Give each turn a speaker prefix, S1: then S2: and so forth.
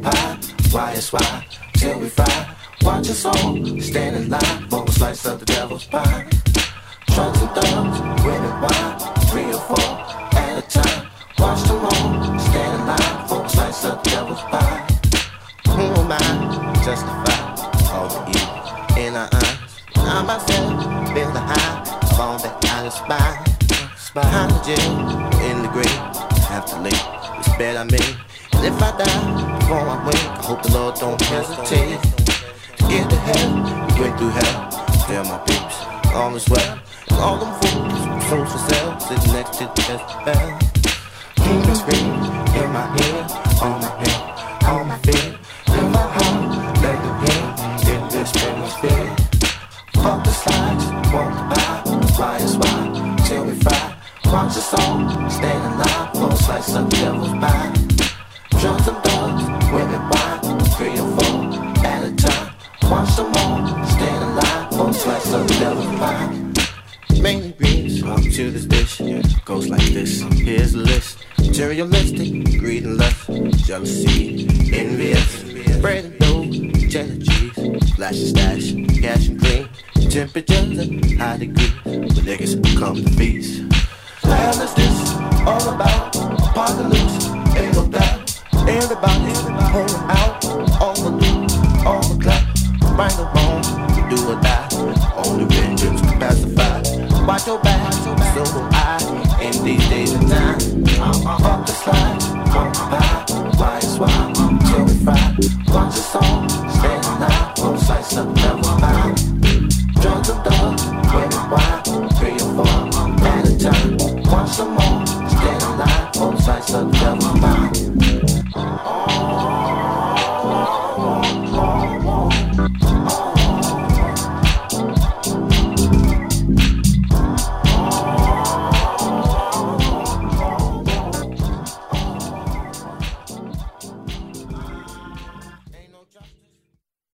S1: pie. Why is why? Till we fry. Watch us all stand in line for a slice of the devil's pie. Trucks and thugs, women wine, 3 or 4 at a time. Watch them all stand in line for a slice of the devil's pie. Who am I? Justify all the evil in our eyes. I myself feel the high of all that I aspire. Behind the jail, in the grave, have to lay this bed I made. And if I die before I wake, I hope the Lord don't hesitate to get to hell. We went through hell. Tell my peeps, all is well. And all them fools, souls for sale, sitting next to the Jezebel. Demons scream in my ear, on my head, on my feet. In my heart, let them hear, in this atmosphere. Fuck the slides, walk the pie, why is why, till we fry. Watch us all stand in line for a slice of the devil's pie. Drums and thugs, women wine, 3 or 4 at a time. Watch them all stand in line for a slice of the devil's pie. Main ingredients to this dish goes like this. Here's the list: materialistic, greed and lust, jealousy, envious, bread and dough, cheddar cheese, flash and stash, cash and cream, temperatures at high degrees, when niggas come to feast. Hell is this all about? Apocalypse, ain't no doubt. Everybody holding out on the loot, on the clock. Right or wrong, do or die. Only vengeance can pacify. Watch your back, so will I. In these days and time, I'm off the slide, on the pie. Why is why?